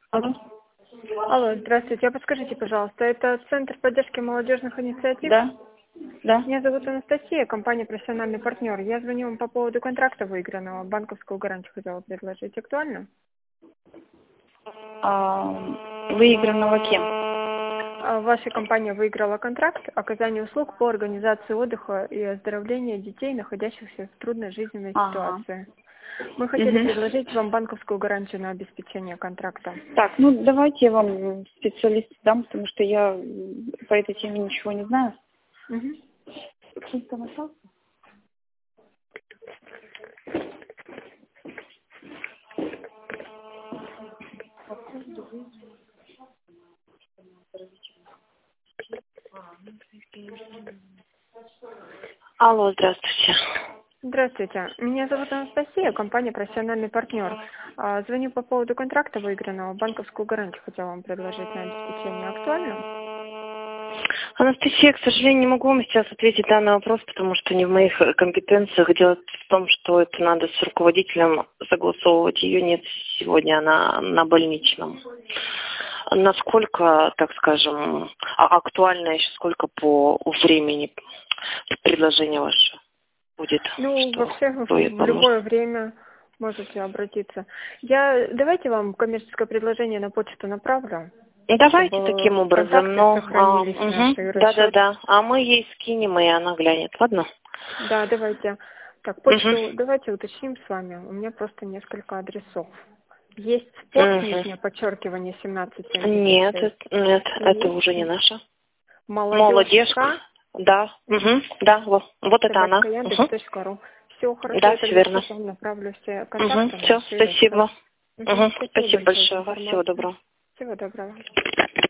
Алло. Алло, здравствуйте. А подскажите, пожалуйста, это Центр поддержки молодежных инициатив? Да, да. Меня зовут Анастасия, компания «Профессиональный партнер». Я звоню вам по поводу контракта выигранного. Банковскую гарантию хотела предложить. Актуально? Выигранного кем? Ваша компания выиграла контракт оказание услуг по организации отдыха и оздоровления детей, находящихся в трудной жизненной Ага. ситуации. Мы хотели Угу. предложить вам банковскую гарантию на обеспечение контракта. Так, ну давайте я вам специалист дам, потому что я по этой теме ничего не знаю. Мгм. Кто там остался? Алло, здравствуйте. Здравствуйте. Меня зовут Анастасия, компания «Профессиональный партнер». Звоню по поводу контракта выигранного. Банковскую гарантию хотела вам предложить на обеспечение. Актуально? Анастасия, к сожалению, не могу вам сейчас ответить на данный вопрос, потому что не в моих компетенциях. Дело в том, что это надо с руководителем согласовывать. Ее нет сегодня, она на больничном. Насколько, так скажем, актуально еще, сколько по времени предложение ваше будет, Ну, что вообще, будет в вам нужно? любое время можете обратиться. Давайте вам коммерческое предложение на почту направлю, Давайте чтобы таким образом, контакты но сохранились наши и расчет. да-да-да, а мы ей скинем, и она глянет, ладно? Да, давайте. Так, почту Угу. давайте уточним с вами. У меня просто несколько адресов. Есть спорт, Угу. нижнее подчеркивание, Нет, 1776. нет, это уже не И наша. Молодежка, молодежка, да, да, вот это она. собачка Яндекс.ру. Все хорошо, Да, я все тогда верно. сейчас вам направлю все контакты Все, наши и расчет. спасибо. Спасибо Спасибо большое за большое, всего информацию. доброго. Всего доброго.